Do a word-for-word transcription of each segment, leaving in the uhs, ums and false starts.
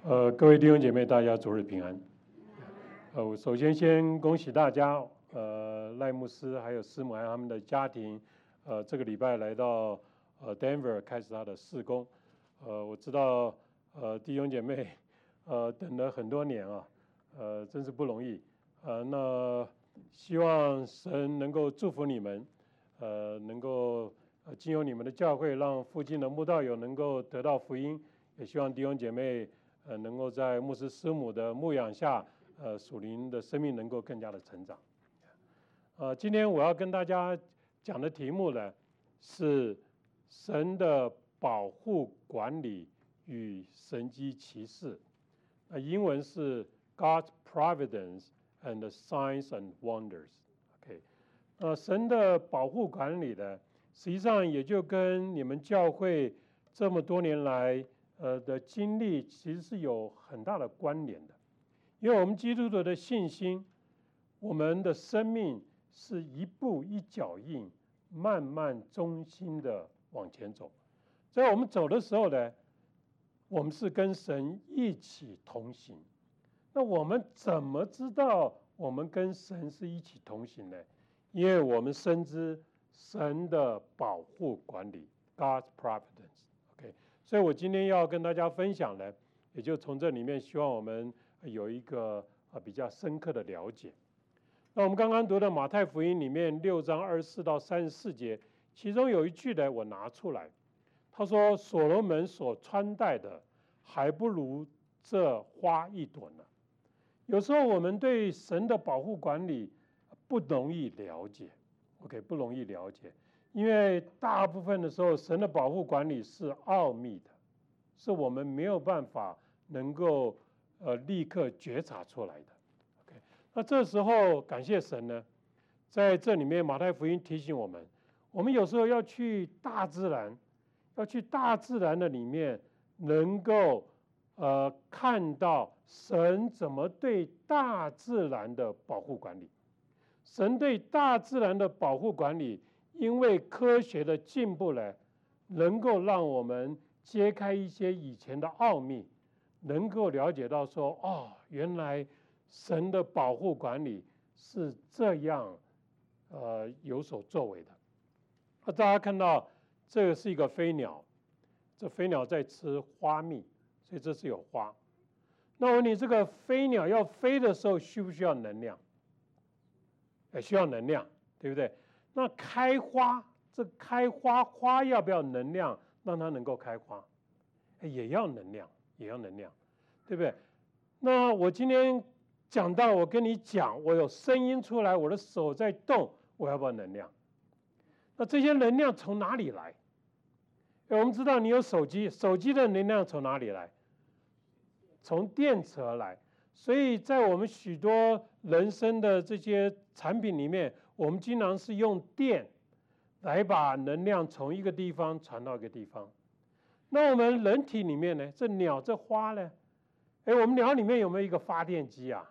呃，各位弟兄姐妹，大家主日平安。呃，我首先先恭喜大家，呃，赖牧师还有师母还有他们的家庭，呃，这个礼拜来到呃 Denver 开始他的事工。呃，我知道呃弟兄姐妹呃等了很多年啊，呃，真是不容易。呃，那希望神能够祝福你们，呃，能够呃经由你们的教会，让附近的慕道友能够得到福音，也希望弟兄姐妹。呃，能够在牧师师母的牧养下，呃，属灵的生命能够更加的成长。呃，今天我要跟大家讲的题目呢，是神的保护管理与神迹奇事。呃，英文是 God's Providence and Signs and Wonders。OK， 呃，神的保护管理呢，实际上也就跟你们教会这么多年来。呃的经历其实是有很大的关联的，因为我们基督徒的信心，我们的生命是一步一脚印，慢慢忠心的往前走。在我们走的时候呢，我们是跟神一起同行。那我们怎么知道我们跟神是一起同行呢？因为我们深知神的保护管理 ，God's Providence。OK。所以我今天要跟大家分享的，也就从这里面希望我们有一个呃比较深刻的了解。那我们刚刚读的马太福音里面六章二十四到三十四节，其中有一句呢，我拿出来，他说：“所罗门所穿戴的，还不如这花一朵呢。”有时候我们对神的保护管理不容易了解 ，OK， 不容易了解。因为大部分的时候，神的保护管理是奥秘的，是我们没有办法能够呃立刻觉察出来的。OK， 那这时候感谢神呢，在这里面马太福音提醒我们，我们有时候要去大自然，要去大自然的里面，能够呃看到神怎么对大自然的保护管理，神对大自然的保护管理。因为科学的进步呢，能够让我们揭开一些以前的奥秘，能够了解到说，哦，原来神的保护管理是这样，呃，有所作为的。那大家看到这个是一个飞鸟，这飞鸟在吃花蜜，所以这是有花。那我问你，这个飞鸟要飞的时候需不需要能量？也需要能量，对不对？那开花，这开花花要不要能量让它能够开花？也要能量，也要能量，对不对？那我今天讲到，我跟你讲，我有声音出来，我的手在动，我要不要能量？那这些能量从哪里来？我们知道你有手机，手机的能量从哪里来？从电池而来。所以在我们许多人生的这些产品里面，我们经常是用电来把能量从一个地方传到一个地方。那我们人体里面呢，这鸟这花呢，哎，我们鸟里面有没有一个发电机啊？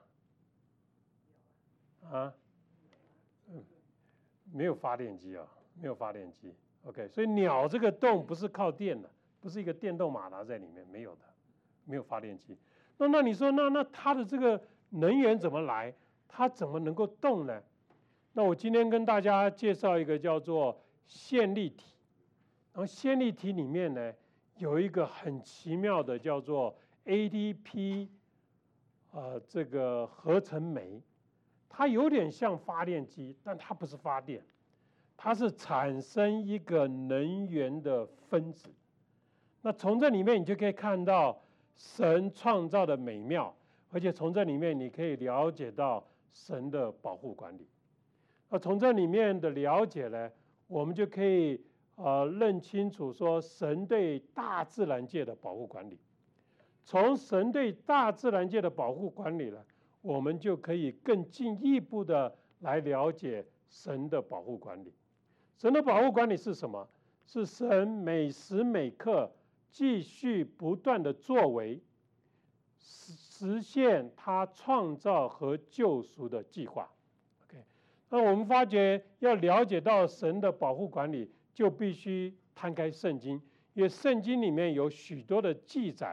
啊，嗯，没有发电机啊，没有发电机。OK， 所以鸟这个动不是靠电的，不是一个电动马达在里面，没有的，没有发电机。那那你说，那那它的这个能源怎么来？它怎么能够动呢？那我今天跟大家介绍一个叫做线粒体，然后线粒体里面呢有一个很奇妙的叫做 A T P， 呃，这个合成酶，它有点像发电机，但它不是发电，它是产生一个能源的分子。那从这里面你就可以看到神创造的美妙，而且从这里面你可以了解到神的保护管理。那从这里面的了解呢，我们就可以呃认清楚说神对大自然界的保护管理。从神对大自然界的保护管理呢，我们就可以更进一步的来了解神的保护管理。神的保护管理是什么？是神每时每刻继续不断的作为，实现他创造和救赎的计划。OK， 那我们发觉要了解到神的保护管理，就必须摊开圣经，因为圣经里面有许多的记载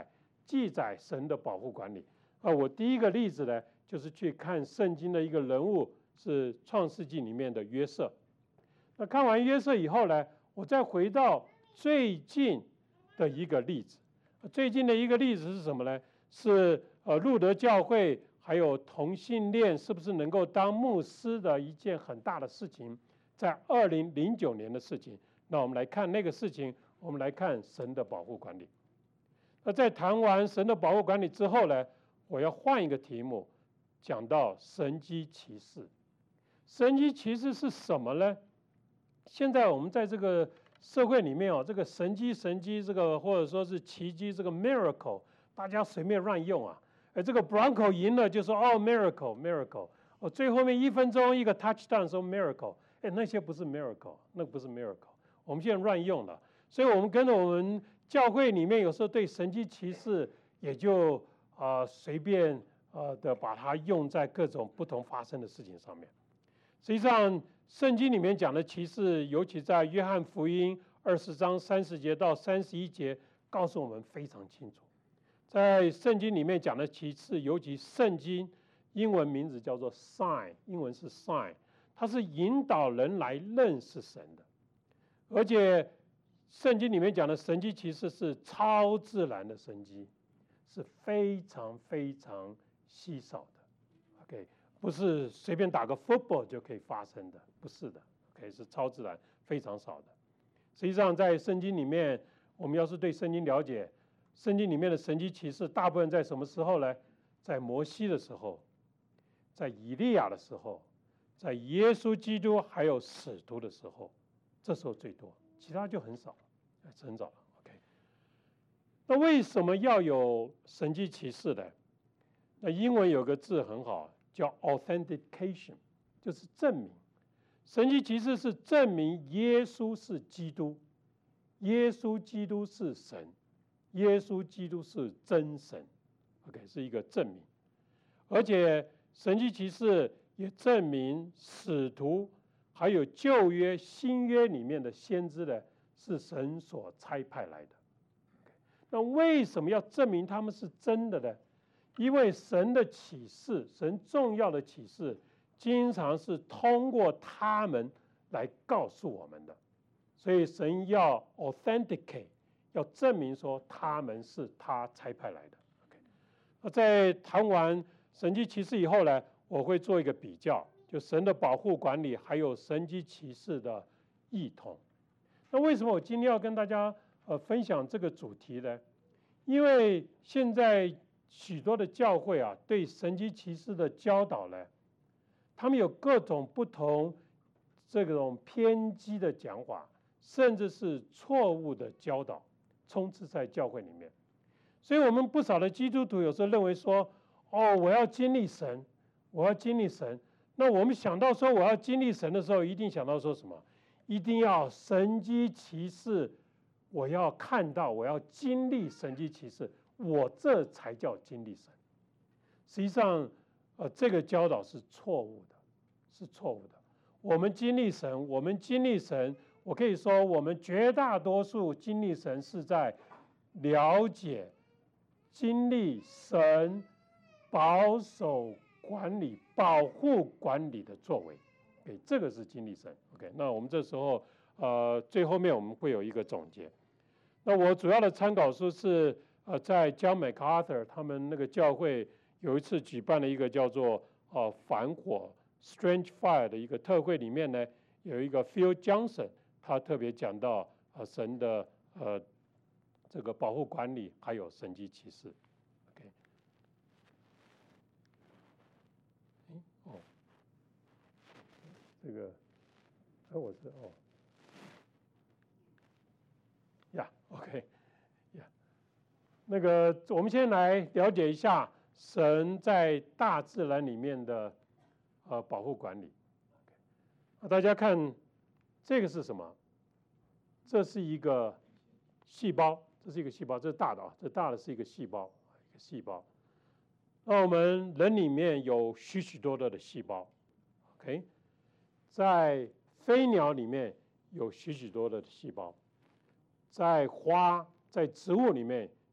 记载神的保护管理。啊，我第一个例子呢，就是去看圣经的一个人物，是创世纪里面的约瑟。那看完约瑟以后呢，我再回到最近的一个例子。最近的一个例子是什么呢？是呃路德教会还有同性恋是不是能够当牧师的一件很大的事情，在二零零九年的事情。那我们来看那个事情，我们来看神的保护管理。那在谈完神的保护管理之后呢，我要换一个题目，讲到神迹奇事。神迹奇事是什么呢？现在我们在这个社会里面哦，这个神迹神迹这个或者说是奇迹这个 miracle， 大家随便乱用啊。哎，这个 Bronco 赢了就说哦 miracle miracle， 哦最后面一分钟一个 touchdown 说 miracle， 哎那些不是 miracle， 那不是 miracle， 我们现在乱用了。所以我们跟着我们教会里面有时候对神迹奇事也就啊、呃、随便呃的把它用在各种不同发生的事情上面。实际上圣经里面讲的奇事，尤其在约翰福音二十章三十节到三十一节，告诉我们非常清楚。在圣经里面讲的奇事，尤其圣经英文名字叫做 sign， 英文是 sign， 它是引导人来认识神的。而且圣经里面讲的神迹奇事是超自然的神迹，是非常非常稀少的。OK。不是随便打个 football 就可以发生的，不是的 ，OK， 是超自然，非常少的。实际上，在圣经里面，我们要是对圣经了解，圣经里面的神迹奇事，大部分在什么时候呢？在摩西的时候，在以利亚的时候，在耶稣基督还有使徒的时候，这时候最多，其他就很少，很少了。OK， 那为什么要有神迹奇事呢？那英文有个字很好。叫 authentication， 就是证明。神迹奇事是证明耶稣是基督，耶稣基督是神，耶稣基督是真神。OK， 是一个证明。而且神迹奇事也证明使徒还有旧约、新约里面的先知呢，是神所差派来的。那为什么要证明他们是真的呢？因为神的启示，神重要的启示，经常是通过他们来告诉我们的，所以神要 authenticate， 要证明说他们是他差派来的。OK， 那在谈完神迹奇事以后呢，我会做一个比较，就神的保护管理还有神迹奇事的异同。那为什么我今天要跟大家呃分享这个主题呢？因为现在许多的教会啊，对神迹奇事的教导呢，他们有各种不同这种偏激的讲法，甚至是错误的教导，充斥在教会里面。所以我们不少的基督徒有时候认为说，哦，我要经历神，我要经历神。那我们想到说我要经历神的时候，一定想到说什么？一定要神迹奇事，我要看到，我要经历神迹奇事。我这才叫经历神。实际上，呃，这个教导是错误的，是错误的。我们经历神，我们经历神，我可以说，我们绝大多数经历神是在了解、经历神保守管理、保护管理的作为。OK， 这个是经历神。OK， 那我们这时候，呃，最后面我们会有一个总结。那我主要的参考书是。呃，在 John MacArthur 他们那个教会有一次举办了一个叫做呃反火 Strange Fire 的一个特会，里面呢有一个 Phil Johnson， 他特别讲到呃神的呃这个保护管理还有神迹奇事。OK， 哦，这个，哎，我是哦，呀 ，OK。那个，我们先来了解一下神在大自然里面的呃保护管理。大家看这个是什么？这是一个细胞，这是一个细胞，这是大的啊，这大的是一个细胞，一个细胞。那我们人里面有许许多多的细胞 ，OK， 在飞鸟里面有许许多多的细胞，在花、在植物里面。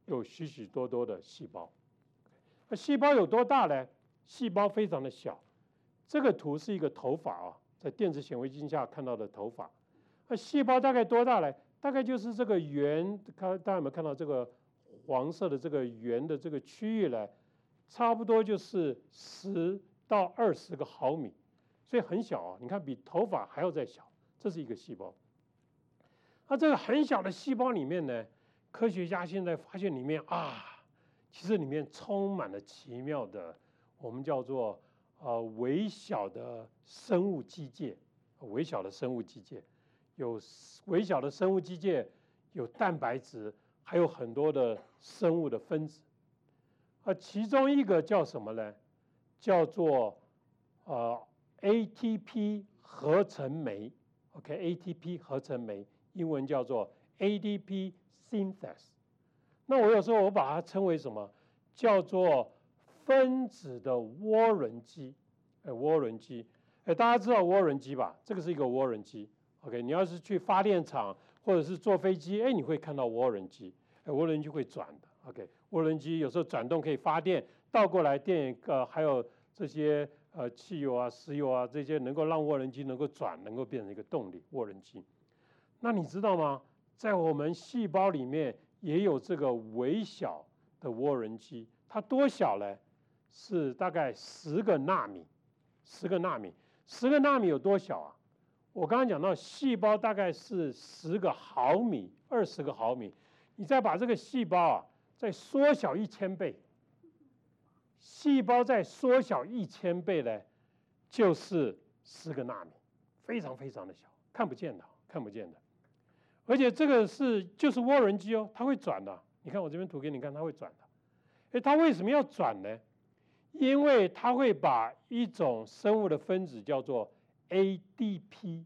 有许许多多的细胞。那细胞有多大呢？细胞非常的小。这个图是一个头发啊，在电子显微镜下看到的头发。那细胞大概多大呢？大概就是这个圆，看大家有没有看到这个黄色的这个圆的这个区域呢？差不多就是十到二十个毫米，所以很小啊。你看，比头发还要再小。这是一个细胞。那这个很小的细胞里面呢，科学家现在发现里面啊，其实里面充满了奇妙的，我们叫做呃微小的生物基界，微小的生物基界，有微小的生物基界，有蛋白质，还有很多的生物的分子。啊，其中一个叫什么呢？叫做呃 A T P 合成酶。OK，A T P 合成酶，英文叫做 A D P synthase。那我有时候我把它称为什么？叫做分子的涡轮机。哎，涡轮机，哎，大家知道涡轮机吧？这个是一个涡轮机。OK， 你要是去发电厂或者是坐飞机，哎，你会看到涡轮机。哎，涡轮机会转的。OK， 涡轮机有时候转动可以发电，倒过来电呃还有这些呃汽油啊、石油啊这些能够让涡轮机能够转，能够变成一个动力涡轮机。那你知道吗？在我们细胞里面也有这个微小的涡轮机，它多小呢？是大概十个纳米，十个纳米，十个纳米有多小啊？我刚刚讲到细胞大概是十个毫米、二十个毫米，你再把这个细胞啊再缩小一千倍，细胞再缩小一千倍呢，就是十个纳米，非常非常的小，看不见的，看不见的。而且这个是就是涡轮机哦，它会转的。你看我这边图给你看，它会转的。哎，它为什么要转呢？因为它会把一种生物的分子叫做 A D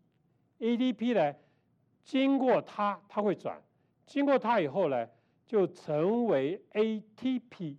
P，A D P 呢，经过它，它会转，经过它以后呢，就成为 A T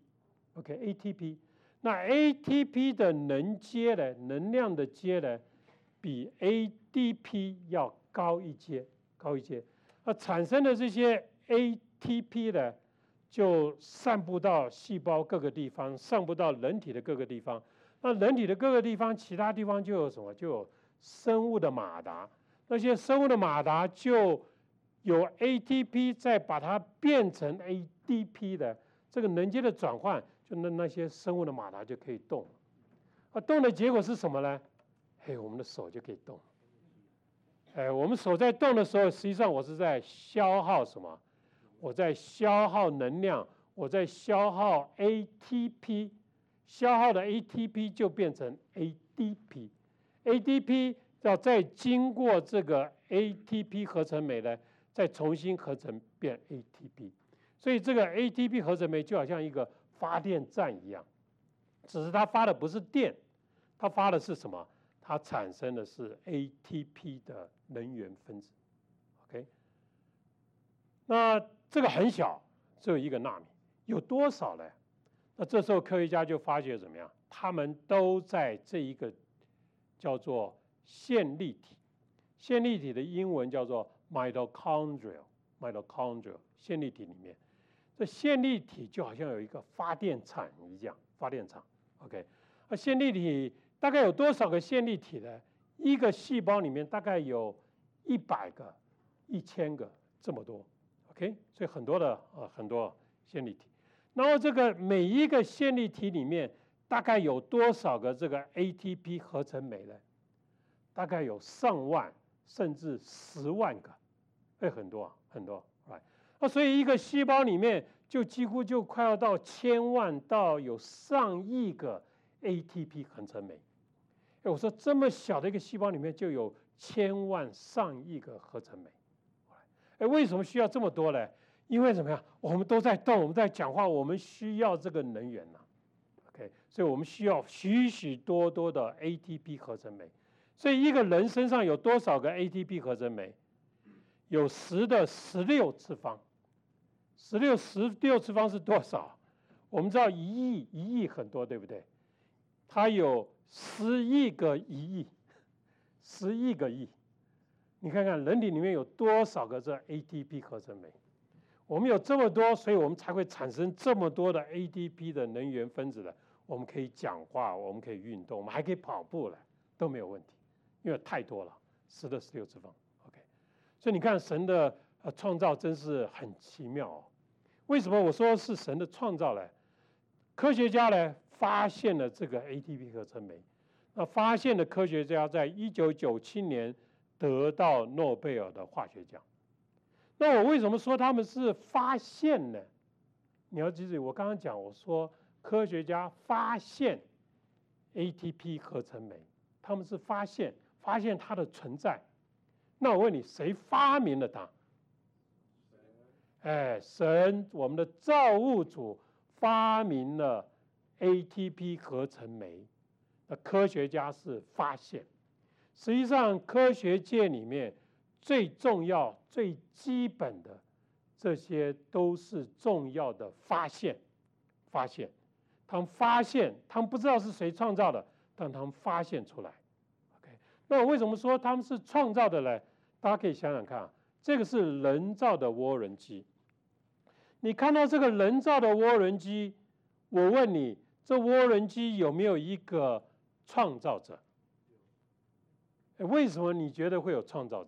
P。OK，A T P， 那 A T P 的能阶呢，能量的阶呢，比 A D P 要高一阶，高一阶。那产生的这些 A T P 呢，就散布到细胞各个地方，散布到人体的各个地方。那人体的各个地方，其他地方就有什么？就有生物的马达。那些生物的马达就有 A T P 再把它变成 A D P 的这个能阶的转换，就那那些生物的马达就可以动。啊，动的结果是什么呢？嘿，我们的手就可以动。哎，我们手在动的时候，实际上我是在消耗什么？我在消耗能量，我在消耗 A T P， 消耗的 A T P 就变成 A D P，A D P 要再经过这个 A T P 合成酶呢，再重新合成变 A T P。所以这个 A T P 合成酶就好像一个发电站一样，只是它发的不是电，它发的是什么？它产生的是 A T P 的能源分子。OK， 那这个很小，只有一个纳米，有多少呢？那这时候科学家就发觉怎么样？他们都在这一个叫做线粒体，线粒体的英文叫做 mitochondria，mitochondria 线粒体里面，这线粒体就好像有一个发电厂一样，发电厂。OK， 那线粒体大概有多少个线粒体呢？一个细胞里面大概有一百个、一千个这么多。OK， 所以很多的呃很多线粒体。然后这个每一个线粒体里面大概有多少个这个 A T P 合成酶呢？大概有上万甚至十万个，哎，很多啊，很多。right， 那所以一个细胞里面就几乎就快要到千万到有上亿个 A T P 合成酶。哎，我说这么小的一个细胞里面就有千万上亿个合成酶。哎，为什么需要这么多呢？因为怎么样？我们都在动，我们在讲话，我们需要这个能源呐、啊。OK， 所以我们需要许许多多的 A T P 合成酶。所以一个人身上有多少个 A T P 合成酶？有十的十六次方。十六十六次方是多少？我们知道一亿一亿很多，对不对？它有十亿个一亿，十亿个亿。你看看人体里面有多少个这 A T P 合成酶？ 我们有这么多，所以我们才会产生这么多的 A T P 的能源分子的。我们可以讲话，我们可以运动，我们还可以跑步了，都没有问题，因为太多了，十的十六次方。OK， 所以你看神的呃创造真是很奇妙哦。为什么我说是神的创造呢？科学家呢发现了这个 A T P 合成酶，那发现的科学家在一九九七年得到诺贝尔的化学奖。那我为什么说他们是发现呢？你要记住，我刚刚讲，我说科学家发现 A T P 合成酶，他们是发现发现它的存在。那我问你，谁发明了它？哎，神，我们的造物主发明了 A T P 合成酶。那科学家是发现。实际上，科学界里面最重要、最基本的，这些都是重要的发现。发现，他们发现，他们不知道是谁创造的，但他们发现出来。OK， 那我为什么说他们是创造的呢？大家可以想想看啊，这个是人造的涡轮机。你看到这个人造的涡轮机，我问你，这涡轮机有没有一个创造者？为什么你觉得会有创造者？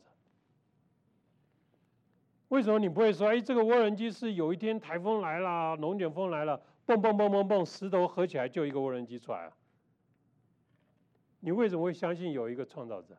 为什么你不会说，哎，这个涡轮机是有一天台风来了，龙卷风来了，蹦蹦蹦蹦蹦，石头合起来就一个涡轮机出来了？你为什么会相信有一个创造者？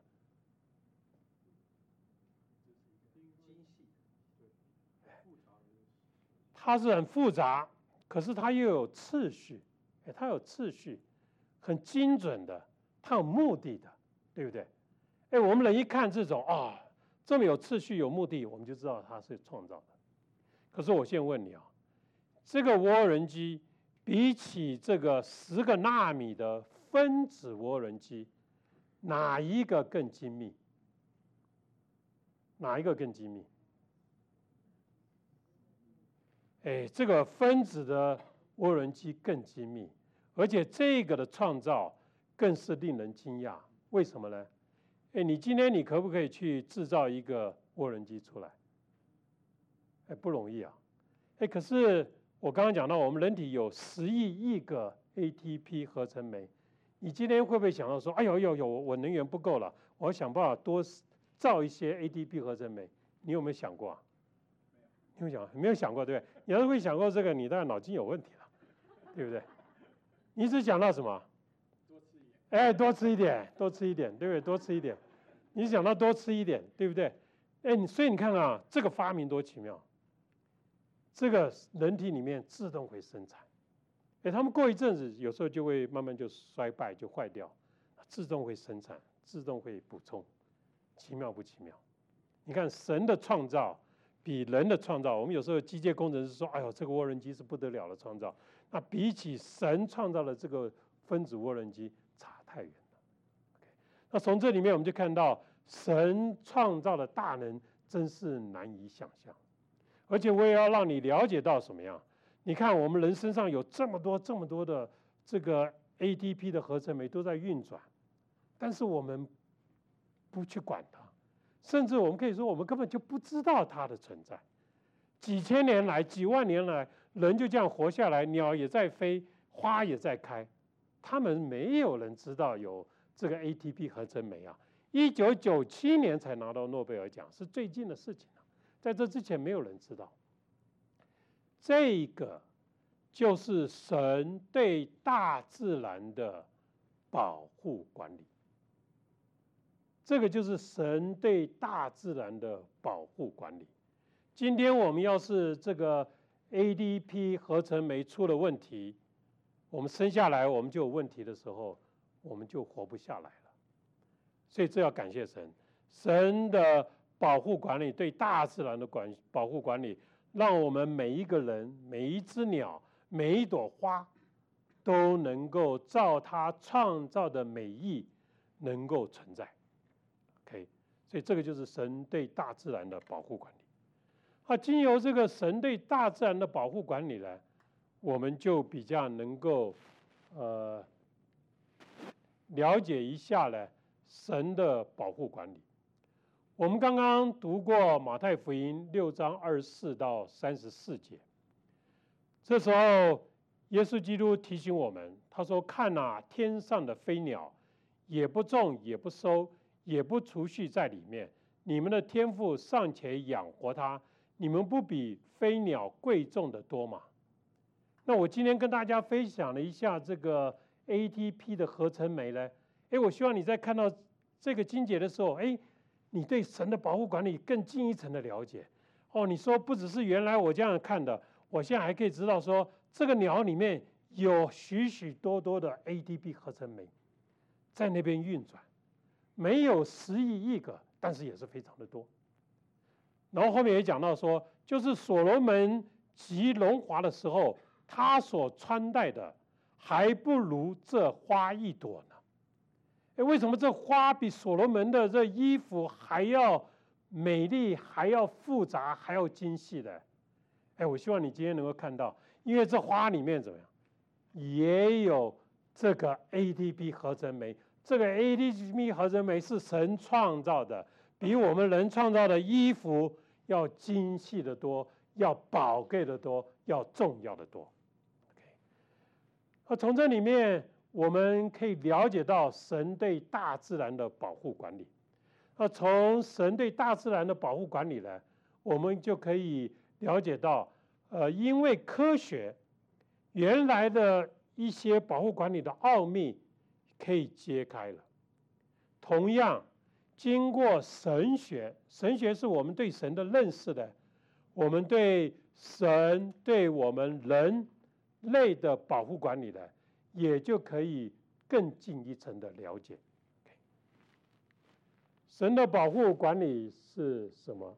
它是很复杂，可是它又有次序，哎，它有次序，很精准的，它有目的的，对不对？哎，我们人一看这种啊，这么有次序、有目的，我们就知道它是创造的。可是我现在问你啊，这个涡轮机比起这个十个纳米的分子涡轮机，哪一个更精密？哪一个更精密？哎，这个分子的涡轮机更精密，而且这个的创造更是令人惊讶。为什么呢？哎，你今天你可不可以去制造一个涡轮机出来？哎，不容易啊。哎，可是我刚刚讲到，我们人体有十亿亿个 A T P 合成酶，你今天会不会想到说，哎呦呦呦，我能源不够了，我要想办法多造一些 A T P 合成酶？你有没有想过啊？你有想没有想过，对不对？你要是会想过这个，你当然脑筋有问题了，对不对？你只想到什么？哎，多吃一点，多吃一点，对不对？多吃一点，你想到多吃一点，对不对？哎，所以你看啊，这个发明多奇妙！这个人体里面自动会生产，哎，他们过一阵子，有时候就会慢慢就衰败，就坏掉，自动会生产，自动会补充，奇妙不奇妙？你看神的创造比人的创造，我们有时候机械工程师说，哎呦，这个涡轮机是不得了的创造，那比起神创造的这个分子涡轮机差太远了。Okay， 那从这里面我们就看到神创造的大能真是难以想象，而且我也要让你了解到什么样？你看我们人身上有这么多这么多的这个 A T P 的合成酶都在运转，但是我们不去管它，甚至我们可以说我们根本就不知道它的存在。几千年来、几万年来，人就这样活下来，鸟也在飞，花也在开，他们没有人知道有这个 A T P 合成酶啊。一九九七年才拿到诺贝尔奖，是最近的事情啊，在这之前没有人知道。这个就是神对大自然的保护管理，这个就是神对大自然的保护管理。今天我们要是这个 A D P 合成酶出了问题，我们生下来我们就有问题的时候，我们就活不下来了。所以这要感谢神，神的保护管理，对大自然的管保护管理，让我们每一个人、每一只鸟、每一朵花，都能够照他创造的美意能够存在。OK， 所以这个就是神对大自然的保护管理。啊，经由这个神对大自然的保护管理呢，我们就比较能够呃了解一下呢神的保护管理。 我们刚刚读过马太福音六章二十四到三十四节，这时候耶稣基督提醒我们，他说：“看哪，天上的飞鸟，也不种，也不收，也不储蓄在里面，你们的天父尚且养活它，你们不比飞鸟贵重的多吗？”那我今天跟大家分享了一下这个 A T P 的合成酶呢，哎，我希望你在看到这个经节的时候，哎，你对神的保护管理更进一层的了解。哦，你说不只是原来我这样看的，我现在还可以知道说，这个鸟里面有许许多多的 A T P 合成酶在那边运转，没有十亿亿个，但是也是非常的多。然后后面也讲到说，就是所罗门极荣华的时候，他所穿戴的还不如这花一朵呢。哎，为什么这花比所罗门的这衣服还要美丽，还要复杂，还要精细的？哎，我希望你今天能够看到，因为这花里面怎么样，也有这个 A T P 合成酶。这个 A T P 合成酶是神创造的，比我们人创造的衣服要精细的多，要宝贵的多，要重要的多。OK， 那从这里面我们可以了解到神对大自然的保护管理。那从神对大自然的保护管理呢，我们就可以了解到，呃，因为科学原来的一些保护管理的奥秘可以揭开了。同样，经过神学，神学是我们对神的认识的，我们对神对我们人类的保护管理的，也就可以更进一层的了解。神的保护管理是什么？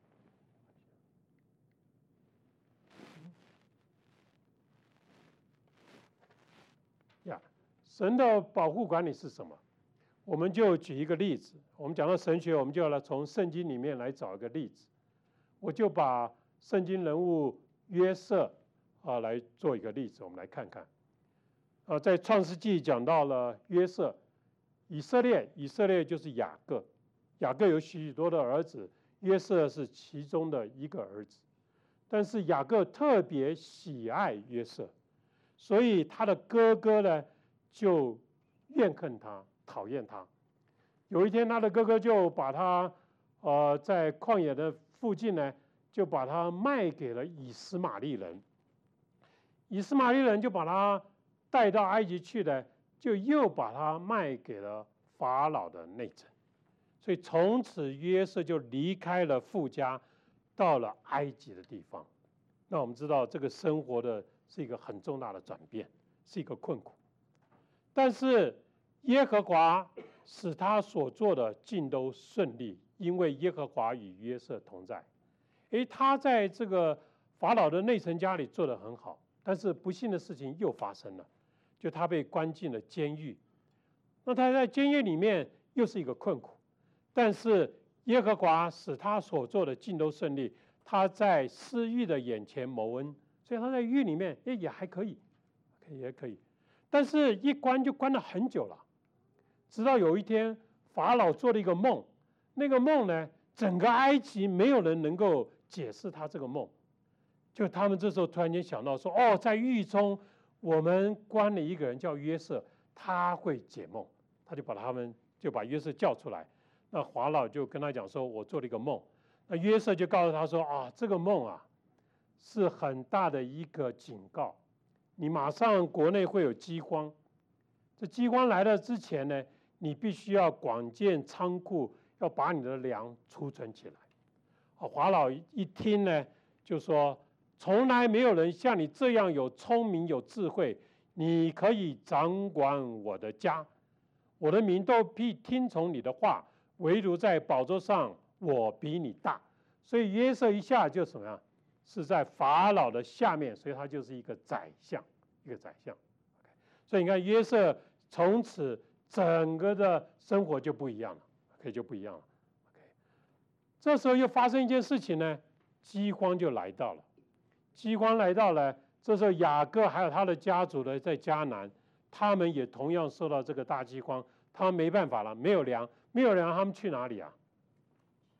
呀，神的保护管理是什么？我们就举一个例子。我们讲到神学，我们就要来从圣经里面来找一个例子。我就把圣经人物约瑟啊来做一个例子，我们来看看。啊，在创世纪讲到了约瑟，以色列，以色列就是雅各。雅各有许多的儿子，约瑟是其中的一个儿子。但是雅各特别喜爱约瑟，所以他的哥哥呢就怨恨他，讨厌他。有一天，他的哥哥就把他，呃，在旷野的附近呢，就把他卖给了以斯玛利人。以斯玛利人就把他带到埃及去呢，就又把他卖给了法老的内臣。所以从此约瑟就离开了父家，到了埃及的地方。那我们知道这个生活的是一个很重大的转变，是一个困苦。但是耶和华使他所做的尽都顺利，因为耶和华与约瑟同在。诶，他在这个法老的内臣家里做得很好，但是不幸的事情又发生了，就他被关进了监狱。那他在监狱里面又是一个困苦。但是耶和华使他所做的尽都顺利，他在私欲的眼前蒙恩，所以他在狱里面也也还可以，也可以。但是一关就关了很久了，直到有一天法老做了一个梦，那个梦呢，整个埃及没有人能够解释他这个梦，就他们这时候突然间想到说，哦，在狱中我们关了一个人叫约瑟，他会解梦，他就把他们就把约瑟叫出来。那法老就跟他讲说，我做了一个梦。那约瑟就告诉他说，啊，这个梦啊，是很大的一个警告，你马上国内会有饥荒。这饥荒来了之前呢，你必须要广建仓库，要把你的粮储存起来。啊，法老一听呢，就说，从来没有人像你这样有聪明有智慧，你可以掌管我的家，我的民都必听从你的话。唯独在宝座上，我比你大，所以约瑟一下就什么样，是在法老的下面，所以他就是一个宰相，一个宰相。所以你看约瑟从此整个的生活就不一样了，可以就不一样了。这时候又发生一件事情呢，饥荒就来到了。饥荒来到了，这时候雅各还有他的家族呢，在迦南，他们也同样受到这个大饥荒，他们没办法了，没有粮。没有粮，他们去哪里啊？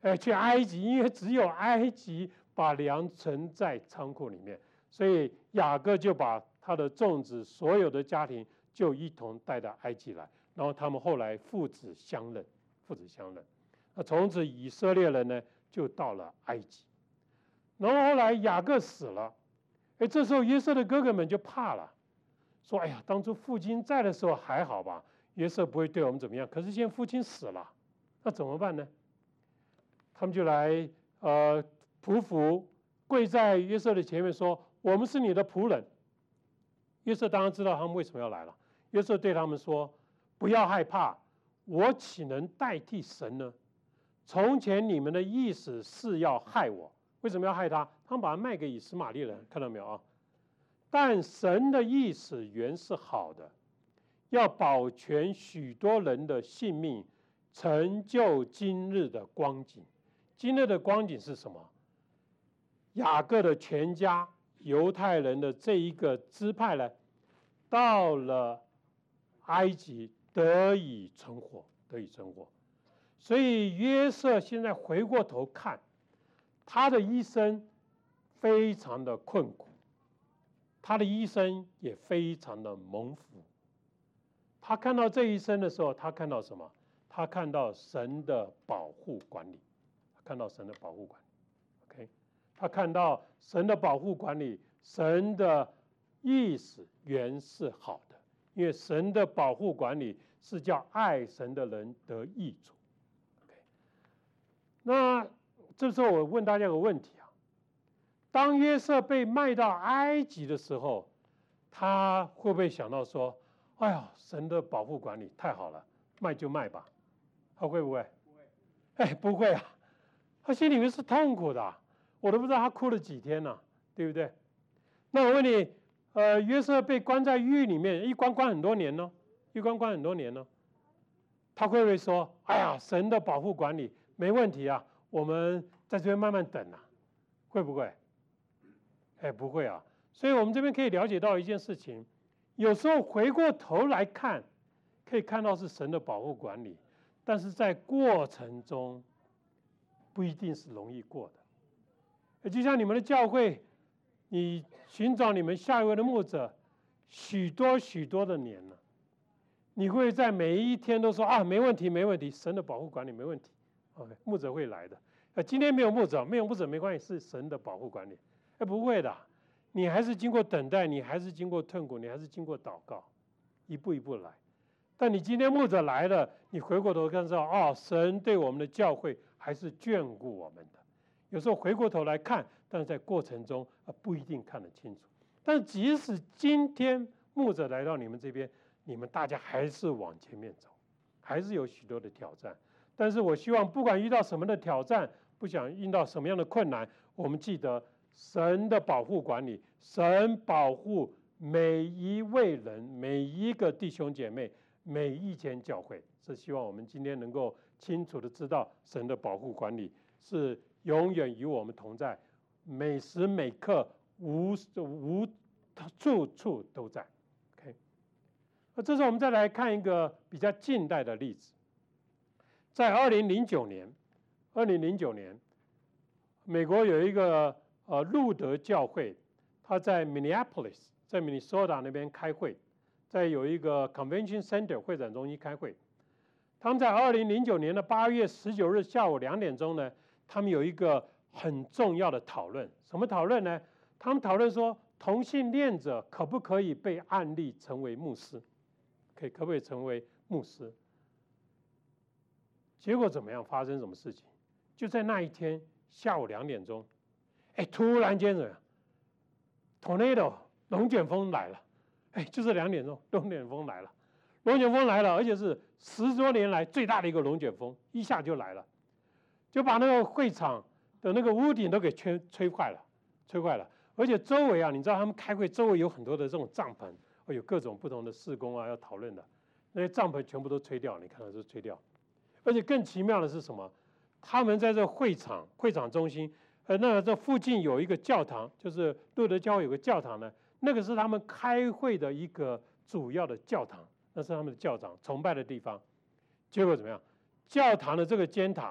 哎，去埃及，因为只有埃及把粮存在仓库里面，所以雅各就把他的众子所有的家庭就一同带到埃及来，然后他们后来父子相认，父子相认。那从此以色列人呢就到了埃及，然后后来雅各死了，哎，这时候约瑟的哥哥们就怕了，说：“哎呀，当初父亲在的时候还好吧，约瑟不会对我们怎么样。可是现在父亲死了，那怎么办呢？”他们就来呃匍匐跪在约瑟的前面说：“我们是你的仆人。”约瑟当然知道他们为什么要来了。约瑟对他们说：“不要害怕，我岂能代替神呢？从前你们的意思是要害我，为什么要害他？他们把他卖给以实玛利人，看到没有啊？但神的意思原是好的，要保全许多人的性命，成就今日的光景。今日的光景是什么？雅各的全家，犹太人的这一个支派呢，到了埃及得以存活，得以存活。所以约瑟现在回过头看，他的一生非常的困苦，他的一生也非常的蒙福。他看到这一生的时候，他看到什么？他看到神的保护管理，他看到神的保护管理。OK， 他看到神的保护管理，神的意思原是好的，因为神的保护管理是叫爱神的人得益处。那这时候我问大家个问题啊：当约瑟被卖到埃及的时候，他会不会想到说：“哎呀，神的保护管理太好了，卖就卖吧？”他会不会？不会。哎，不会啊，他心里面是痛苦的啊，我都不知道他哭了几天呢啊，对不对？那我问你，呃，约瑟被关在狱里面，一关关很多年呢，一关关很多年呢，他会不会说：“哎呀，神的保护管理没问题啊，我们在这边慢慢等啊？”会不会？哎，不会啊。所以我们这边可以了解到一件事情，有时候回过头来看，可以看到是神的保护管理，但是在过程中不一定是容易过的。就像你们的教会，你寻找你们下一位的牧者，许多许多的年了，你会在每一天都说啊，没问题，没问题，神的保护管理没问题。OK， 牧者会来的。呃，今天没有牧者，没有牧者没关系，是神的保护管理。哎，不会的，你还是经过等待，你还是经过痛苦，你还是经过祷告，一步一步来。但你今天牧者来了，你回过头看到，哦，神对我们的教会还是眷顾我们的。有时候回过头来看，但是在过程中啊不一定看得清楚。但即使今天牧者来到你们这边，你们大家还是往前面走，还是有许多的挑战。但是我希望，不管遇到什么的挑战，不想遇到什么样的困难，我们记得神的保护管理，神保护每一位人，每一个弟兄姐妹，每一间教会。是希望我们今天能够清楚的知道，神的保护管理是永远与我们同在，每时每刻无无处处都在。OK， 那这时候我们再来看一个比较近代的例子。在二零零九年，二零零九年，美国有一个呃路德教会，他在 Minneapolis， 在 Minnesota 那边开会，在有一个 Convention Center 会展中心开会。他们在二零零九年的八月十九日下午两点钟呢，他们有一个很重要的讨论。什么讨论呢？他们讨论说，同性恋者可不可以被按立成为牧师？可以，可不可以成为牧师？结果怎么样？发生什么事情？就在那一天下午两点钟，哎，突然间怎么样 ？tornado 龙卷风来了，哎，就是两点钟，龙卷风来了，龙卷风来了，而且是十多年来最大的一个龙卷风，一下就来了，就把那个会场的那个屋顶都给吹吹坏了，吹坏了。而且周围啊，你知道他们开会周围有很多的这种帐篷，有各种不同的事工啊要讨论的，那些帐篷全部都吹掉，你看到都吹掉。而且更奇妙的是什么？他们在这会场会场中心，呃，那这附近有一个教堂，就是路德教会有个教堂呢，那个是他们开会的一个主要的教堂，那是他们的教长崇拜的地方。结果怎么样？教堂的这个尖塔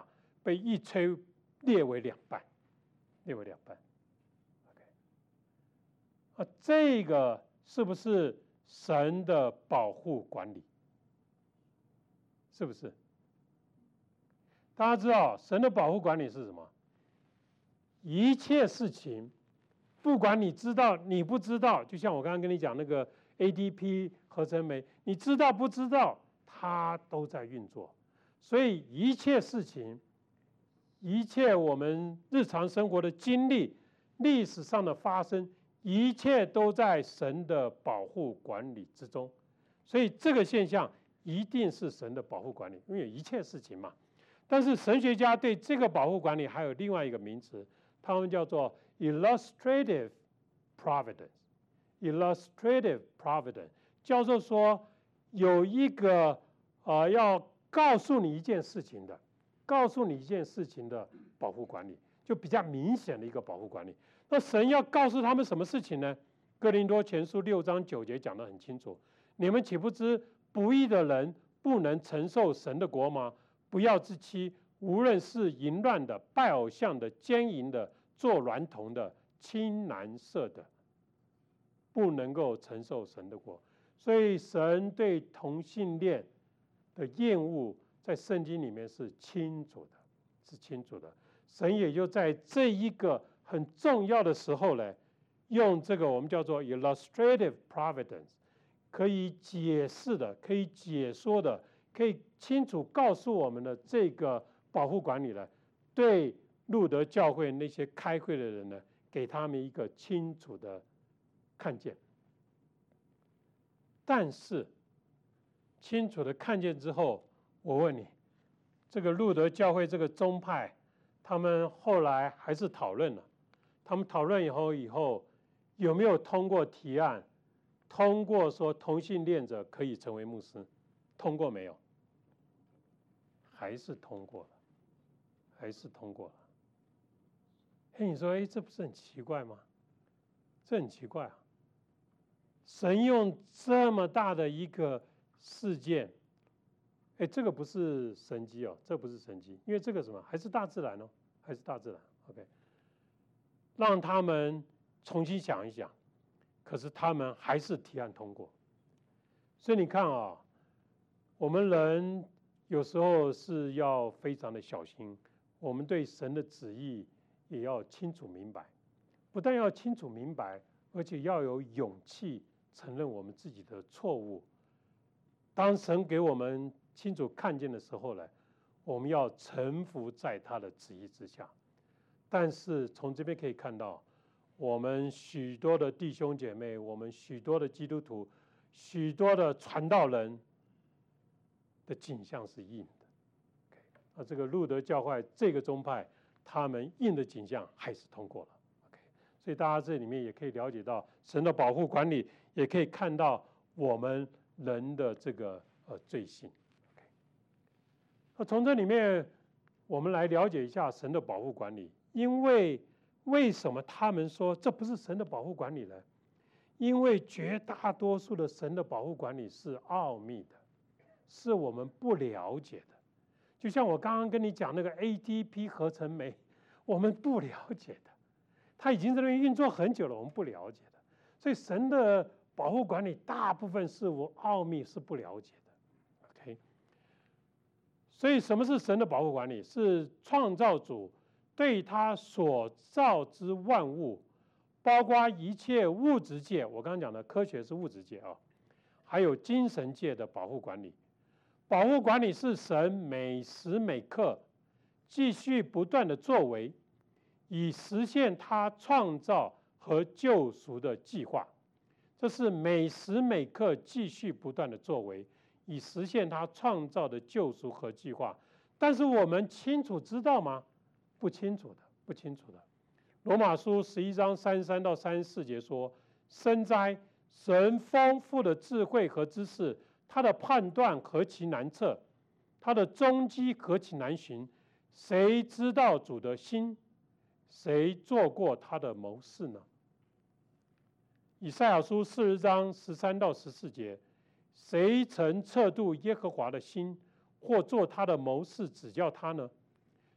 被一吹裂为两半，裂为两半。OK， 啊，这个是不是神的保护管理？是不是？大家知道神的保护管理是什么？一切事情，不管你知道你不知道，就像我刚刚跟你讲那个 A D P 合成酶，你知道不知道，它都在运作。所以一切事情，一切我们日常生活的经历，历史上的发生，一切都在神的保护管理之中。所以这个现象一定是神的保护管理，因为一切事情嘛。但是神学家对这个保护管理还有另外一个名词，他们叫做 illustrative providence。illustrative providence 叫做说有一个呃要告诉你一件事情的，告诉你一件事情的保护管理，就比较明显的一个保护管理。那神要告诉他们什么事情呢？哥林多前书六章九节讲得很清楚，你们岂不知不义的人不能承受神的国吗？不要自欺，无论是淫乱的、拜偶像的、奸淫的、做娈童的、亲男色的，不能够承受神的国。所以神对同性恋的厌恶在圣经里面是清楚的，是清楚的。神也就在这一个很重要的时候呢，用这个我们叫做 illustrative providence， 可以解释的、可以解说的、可以清楚告诉我们的这个保护管理呢，对路德教会那些开会的人呢，给他们一个清楚的看见。但是清楚的看见之后，我问你，这个路德教会这个宗派，他们后来还是讨论了，他们讨论以后以后有没有通过提案，通过说同性恋者可以成为牧师？通过没有？还是通过了，还是通过了。哎，你说，哎，这不是很奇怪吗？这很奇怪啊！神用这么大的一个事件，哎，这个不是神迹哦，这不是神迹，因为这个什么还是大自然哦，还是大自然。OK， 让他们重新想一想，可是他们还是提案通过。所以你看啊，我们人有时候是要非常的小心，我们对神的旨意也要清楚明白，不但要清楚明白，而且要有勇气承认我们自己的错误。当神给我们清楚看见的时候呢，我们要臣服在他的旨意之下。但是从这边可以看到，我们许多的弟兄姐妹，我们许多的基督徒，许多的传道人的景象是硬的。那这个路德教会这个宗派，他们硬的景象还是通过了。OK， 所以大家这里面也可以了解到神的保护管理，也可以看到我们人的这个呃罪性。OK， 那从这里面我们来了解一下神的保护管理，因为为什么他们说这不是神的保护管理呢？因为绝大多数的神的保护管理是奥秘的，是我们不了解的。就像我刚刚跟你讲那个 A T P 合成酶，我们不了解的，它已经在那边运作很久了，我们不了解的。所以神的保护管理大部分是我奥秘，是不了解的。OK， 所以什么是神的保护管理？是创造主对他所造之万物，包括一切物质界，我刚刚讲的科学是物质界啊，还有精神界的保护管理。保护管理是神每时每刻继续不断的作为，以实现他创造和救赎的计划。这是每时每刻继续不断的作为，以实现他创造的救赎和计划。但是我们清楚知道吗？不清楚的，不清楚的。罗马书十一章三十三到三十四节说：深哉，神丰富的智慧和知识，他的判断何其难测，他的踪迹何其难寻。谁知道主的心？谁做过他的谋士呢？以赛亚书四十章十三到十四节：谁曾测度耶和华的心，或做他的谋士指教他呢？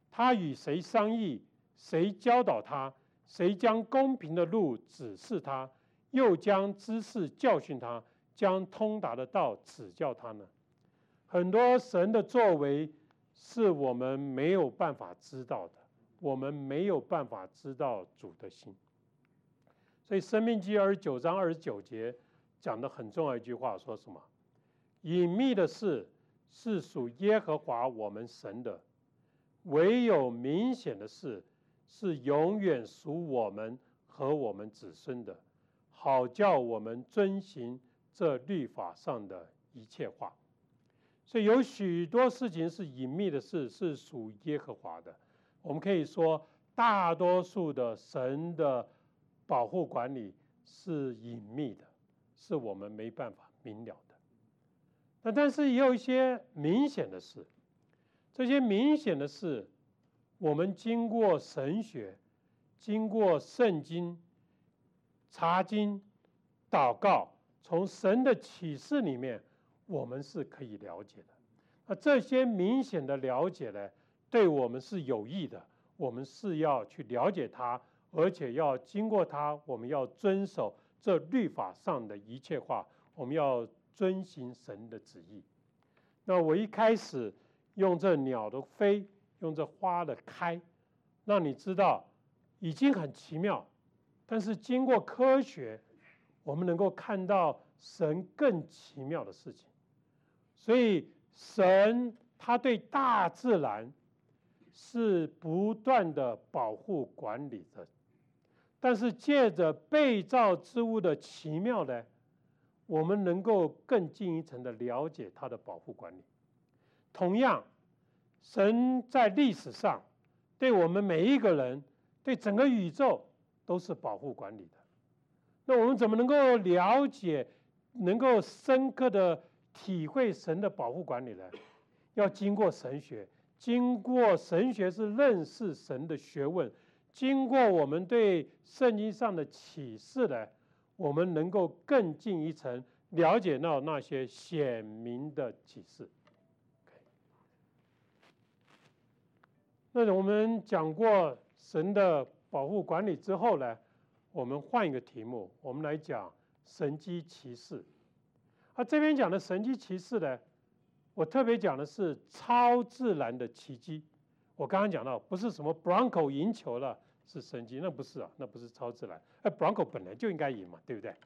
他与谁商议，谁教导他，谁将公平的路指示他，又将知识教训他，将通达的道指教他呢？很多神的作为是我们没有办法知道的，我们没有办法知道主的心。所以申命记二十九章二十九节讲的很重要一句话，说什么？隐秘的事是属耶和华我们神的，唯有明显的事是永远属我们和我们子孙的，好叫我们遵行这律法上的一切话。所以有许多事情是隐秘的事，是属耶和华的。我们可以说，大多数的神的保护管理是隐秘的，是我们没办法明了的。那但是也有一些明显的事，这些明显的事，我们经过神学，经过圣经查经、祷告，从神的启示里面，我们是可以了解的。那这些明显的了解呢，对我们是有益的。我们是要去了解它，而且要经过它，我们要遵守这律法上的一切话，我们要遵行神的旨意。那我一开始用这鸟的飞，用这花的开，让你知道已经很奇妙，但是经过科学，我们能够看到神更奇妙的事情。所以神他对大自然是不断的保护管理着，但是借着被造之物的奇妙呢，我们能够更进一层的了解他的保护管理。同样，神在历史上对我们每一个人，对整个宇宙都是保护管理的。那我们怎么能够了解，能够深刻的体会神的保护管理呢？要经过神学，经过神学是认识神的学问，经过我们对圣经上的启示呢，我们能够更进一层了解到那些显明的启示。那我们讲过神的保护管理之后呢，我们换一个题目，我们来讲神迹奇事。啊，这边讲的神迹奇事呢，我特别讲的是超自然的奇迹。我刚刚讲到，不是什么 Bronco 赢球了是神迹，那不是啊，那不是超自然。哎 ，Bronco 本来就应该赢嘛，对不对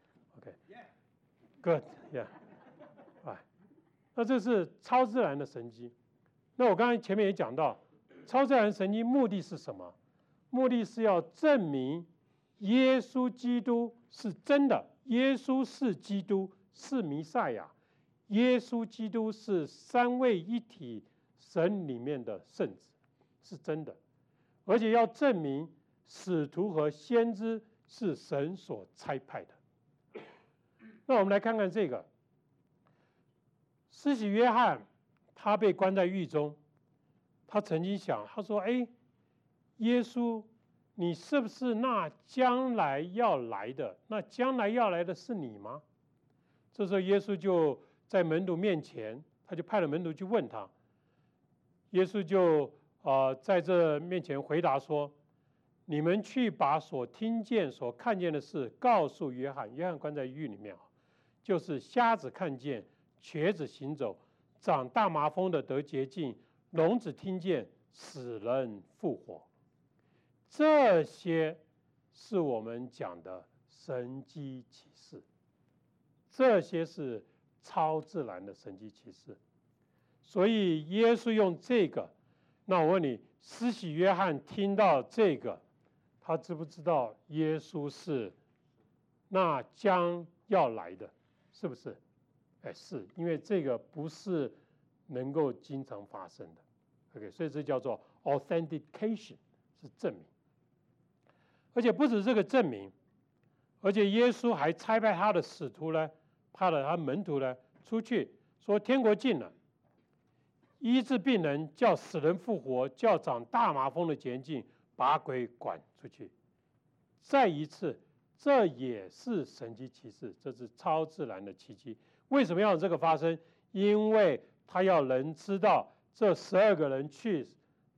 ？OK，Good， yeah， 哎，那这是超自然的神迹。那我刚才前面也讲到，超自然神迹目的是什么？目的是要证明耶稣基督是真的，耶稣是基督，是弥赛亚，耶稣基督是三位一体神里面的圣子，是真的，而且要证明使徒和先知是神所差派的。那我们来看看这个，施洗约翰他被关在狱中，他曾经想，他说：“哎，耶稣，你是不是那将来要来的？那将来要来的是你吗？”这时候耶稣就在门徒面前，他就派了门徒去问他。耶稣就呃在这面前回答说：“你们去把所听见、所看见的事告诉约翰。约翰关在狱里面，就是瞎子看见，瘸子行走，长大麻风的得洁净，聋子听见，死人复活。”这些是我们讲的神迹奇事，这些是超自然的神迹奇事。所以耶稣用这个，那我问你，施洗约翰听到这个，他知不知道耶稣是那将要来的？是不是？哎，是，因为这个不是能够经常发生的。OK， 所以这叫做 authentication， 是证明。而且不止这个证明，而且耶稣还差派他的使徒呢，派了他门徒呢出去说：“天国近了，医治病人，叫死人复活，叫长大麻风的洁净，把鬼赶出去。”再一次，这也是神迹奇事，这是超自然的奇迹。为什么要有这个发生？因为他要人知道，这十二个人去，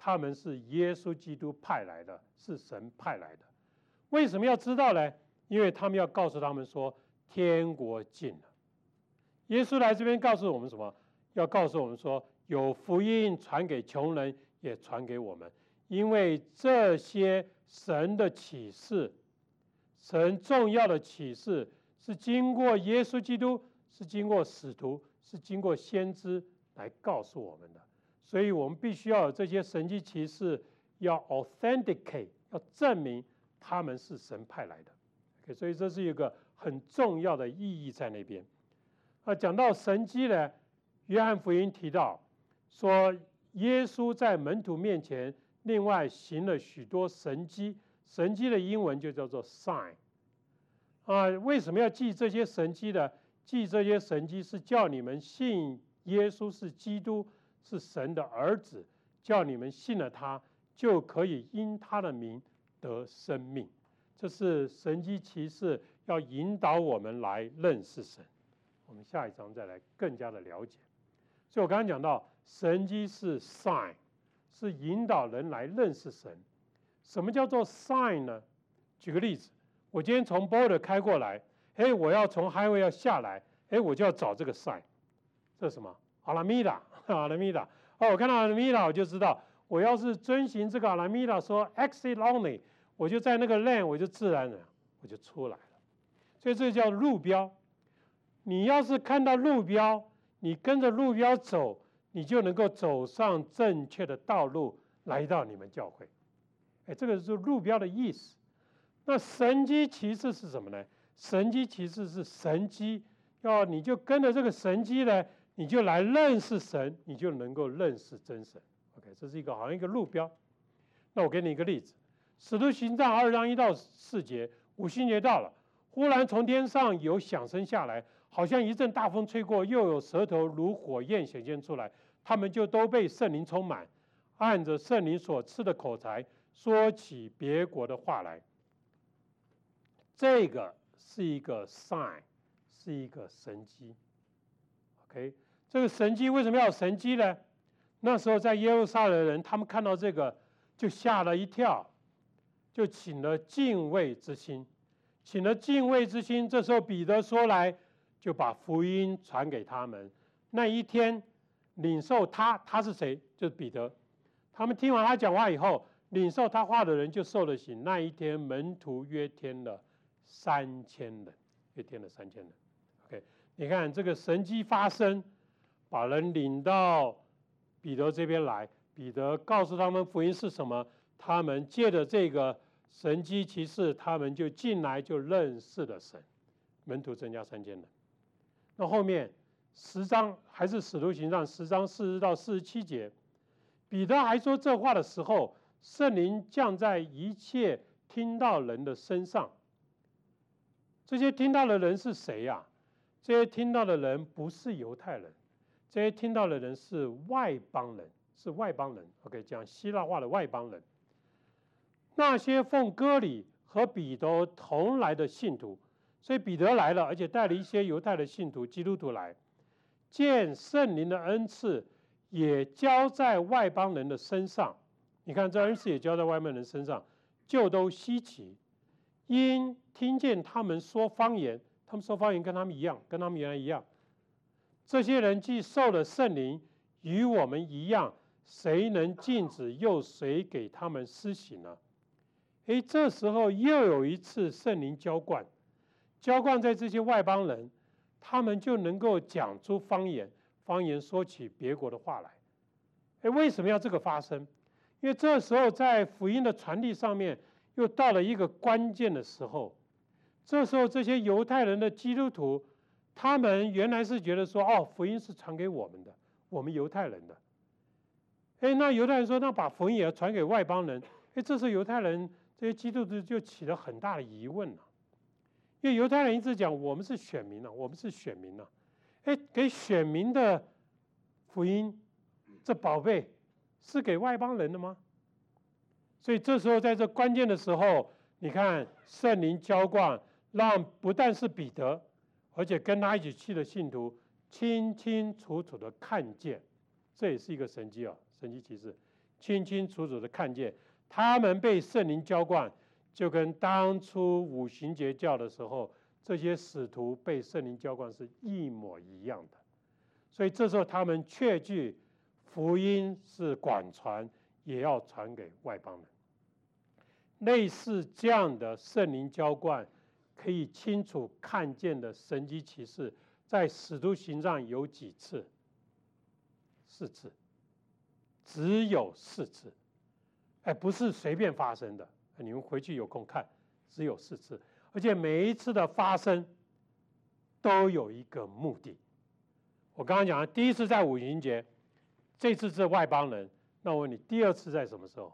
他们是耶稣基督派来的，是神派来的。为什么要知道呢？因为他们要告诉他们说，天国近了。耶稣来这边告诉我们什么？要告诉我们说，有福音传给穷人，也传给我们。因为这些神的启示，神重要的启示，是经过耶稣基督，是经过使徒，是经过先知来告诉我们的。所以我们必须要有这些神迹奇事，要 authenticate， 要证明他们是神派来的。Okay， 所以这是一个很重要的意义在那边。啊，讲到神迹呢，约翰福音提到说，耶稣在门徒面前另外行了许多神迹，神迹的英文就叫做 sign。啊，为什么要记这些神迹呢？记这些神迹是叫你们信耶稣是基督，是神的儿子，叫你们信了他，就可以因他的名得生命。这是神迹奇事，要引导我们来认识神。我们下一章再来更加的了解。所以我刚刚讲到，神迹是 sign， 是引导人来认识神。什么叫做 sign 呢？举个例子，我今天从 Boulder 开过来，哎，我要从 highway 要下来，哎，我就要找这个 sign。这是什么？阿拉米达，阿拉米达。哦，我看到阿拉米达，我就知道，我要是遵循这个阿拉米达说 exit only， 我就在那个 lane， 我就自然的我就出来了。所以这叫路标。你要是看到路标，你跟着路标走，你就能够走上正确的道路，来到你们教会。哎，这个是路标的意思。那神迹奇事是什么呢？神迹奇事是神迹，要你就跟着这个神迹呢，你就来认识神，你就能够认识真神。OK， 这是一个好像一个路标。那我给你一个例子，《使徒行传》二章一到四节，五旬节到了，忽然从天上有响声下来，好像一阵大风吹过，又有舌头如火焰显现出来，他们就都被圣灵充满，按着圣灵所赐的口才，说起别国的话来。这个是一个 sign， 是一个神迹。OK， 这个神迹为什么要有神迹呢？那时候在耶路撒冷的人，他们看到这个就吓了一跳，就起了敬畏之心，起了敬畏之心。这时候彼得说来，就把福音传给他们。那一天领受他，他是谁？就是彼得。他们听完他讲话以后，领受他话的人就受了洗。那一天门徒约添了三千人，约添了三千人。OK， 你看这个神迹发生，把人领到彼得这边来，彼得告诉他们福音是什么，他们借着这个神迹奇事，他们就进来就认识了神，门徒增加三千人。那后面十章还是使徒行传十章四十到四十七节，彼得还说这话的时候，圣灵降在一切听到人的身上。这些听到的人是谁呀、啊？这些听到的人不是犹太人，这些听到的人是外邦人，是外邦人。OK， 讲希腊话的外邦人。那些奉割礼和彼得同来的信徒，所以彼得来了，而且带了一些犹太的信徒、基督徒来，见圣灵的恩赐也交在外邦人的身上。你看，这恩赐也交在外邦人身上，就都稀奇，因听见他们说方言，他们说方言跟他们一样，跟他们原来一样。这些人既受了圣灵，与我们一样，谁能禁止，又谁给他们施洗呢？诶，这时候又有一次圣灵浇灌，浇灌在这些外邦人，他们就能够讲出方言，方言说起别国的话来。诶，为什么要这个发生？因为这时候在福音的传递上面，又到了一个关键的时候。这时候这些犹太人的基督徒，他们原来是觉得说，哦，福音是传给我们的，我们犹太人的。哎，那犹太人说，那把福音也要传给外邦人。哎，这时候犹太人这些基督徒就起了很大的疑问了，因为犹太人一直讲我们是选民啊，我们是选民啊。哎，给选民的福音，这宝贝是给外邦人的吗？所以这时候在这关键的时候，你看圣灵浇灌，让不但是彼得，而且跟他一起去的信徒清清楚楚的看见，这也是一个神迹啊，神迹奇事， 清清楚楚的看见，他们被圣灵浇灌，就跟当初五旬节教的时候，这些使徒被圣灵浇灌是一模一样的。所以这时候他们确据福音是广传，也要传给外邦人。类似这样的圣灵浇灌，可以清楚看见的神迹奇事，在使徒行传有几次？四次，只有四次，哎，不是随便发生的。你们回去有空看，只有四次，而且每一次的发生都有一个目的。我刚刚讲了，第一次在五旬节，这次是外邦人。那我问你，第二次在什么时候？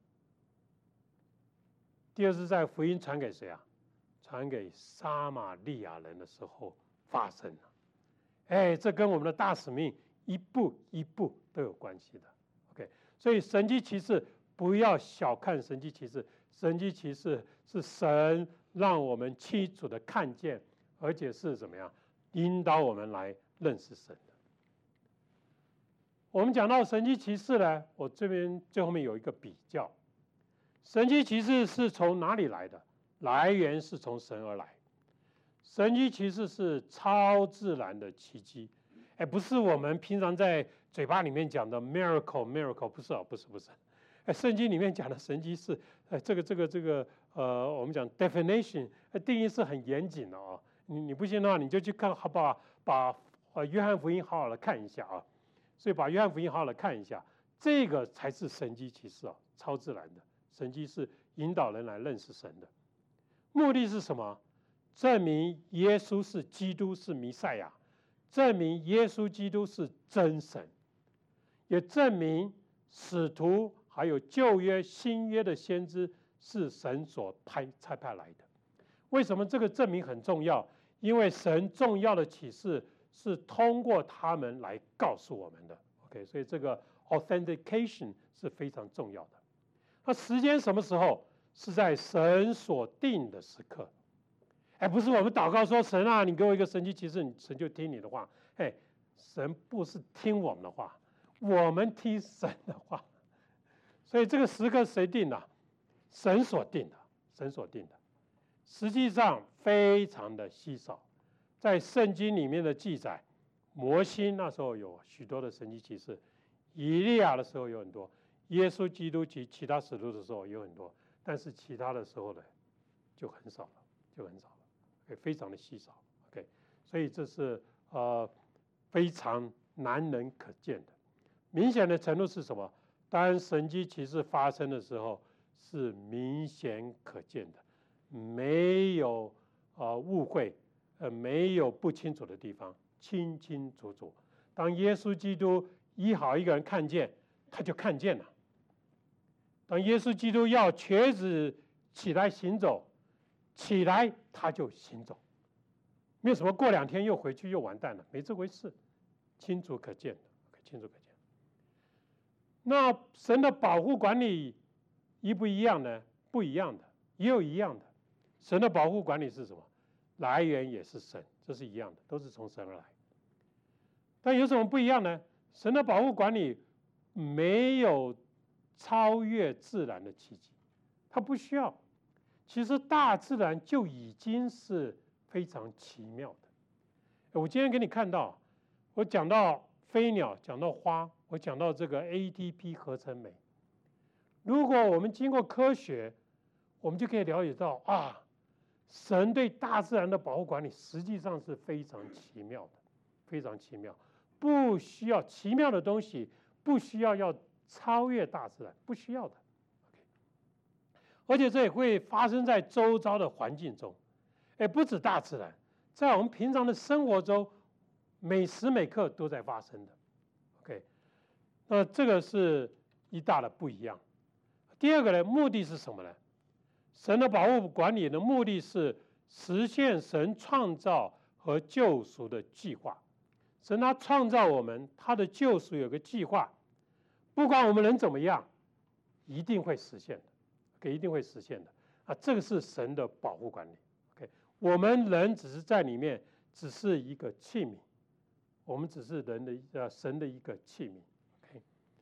第二次在福音传给谁啊？传给撒玛利亚人的时候发生了。哎，这跟我们的大使命一步一步都有关系的。OK， 所以神迹奇事不要小看神迹奇事，神迹奇事是神让我们清楚的看见，而且是怎么样引导我们来认识神的。我们讲到神迹奇事呢，我这边最后面有一个比较。神迹奇事是从哪里来的？来源是从神而来。神迹奇事是超自然的奇迹，哎，不是我们平常在嘴巴里面讲的 miracle miracle， 不是哦，不是不是。哎，圣经里面讲的神迹是，哎，这个这个这个呃，我们讲 definition 定义是很严谨的哦。你你不信的话，你就去看，好不好？把呃约翰福音好好的看一下啊。所以把约翰福音好好的看一下，这个才是神迹奇事啊，超自然的。神迹是引导人来认识神的，目的是什么？证明耶稣是基督，是弥赛亚，证明耶稣基督是真神，也证明使徒还有旧约、新约的先知是神所派差派来的。为什么这个证明很重要？因为神重要的启示是通过他们来告诉我们的。OK， 所以这个 authentication 是非常重要的。那时间什么时候？是在神所定的时刻。哎，不是我们祷告说神啊，你给我一个神迹奇事，神就听你的话。哎，神不是听我们的话，我们听神的话。所以这个时刻谁定的？神所定的，神所定的。实际上非常的稀少，在圣经里面的记载，摩西那时候有许多的神迹奇事，以利亚的时候有很多，耶稣基督及其他使徒的时候有很多，但是其他的时候呢，就很少了，就很少了，非常的稀少。OK， 所以这是呃非常难能可见的。明显的程度是什么？当神迹奇事发生的时候，是明显可见的。没有呃误会，呃没有不清楚的地方，清清楚楚。当耶稣基督医好一个人看见，他就看见了。当耶稣基督要瘸子起来行走，起来他就行走，没有什么过两天又回去又完蛋了，没这回事，清楚可见的，清楚可见。那神的保护管理一不一样呢？不一样的，也有一样的。神的保护管理是什么？来源也是神，这是一样的，都是从神而来。但有什么不一样呢？神的保护管理没有超越自然的奇迹，它不需要。其实大自然就已经是非常奇妙的。我今天给你看到，我讲到飞鸟，讲到花，我讲到这个 A T P 合成酶。如果我们经过科学，我们就可以了解到啊，神对大自然的保护管理实际上是非常奇妙的，非常奇妙。不需要奇妙的东西，不需要要超越大自然，不需要的。而且这也会发生在周遭的环境中，哎，不止大自然，在我们平常的生活中，每时每刻都在发生的。OK， 那这个是一大的不一样。第二个呢，目的是什么呢？神的保护管理的目的是实现神创造和救赎的计划。神他创造我们，他的救赎有个计划，不管我们人怎么样，一定会实现的。OK， 一定会实现的啊！这个是神的保护管理。OK， 我们人只是在里面，只是一个器皿，我们只是人的呃神的一个器皿。OK，